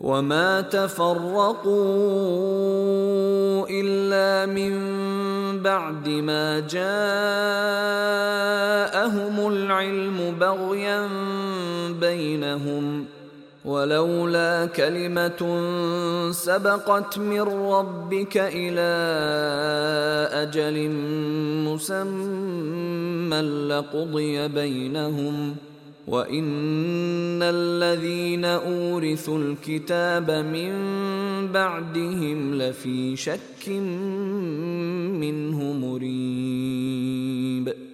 وما تفرقوا إلا من بعد ما جاءهم العلم بغيا بينهم، ولولا كلمة سبقت من ربك إلى أجل مسمى لقضي بينهم، وإن الذين أورثوا الكتاب من بعدهم لفي شك منه مريب.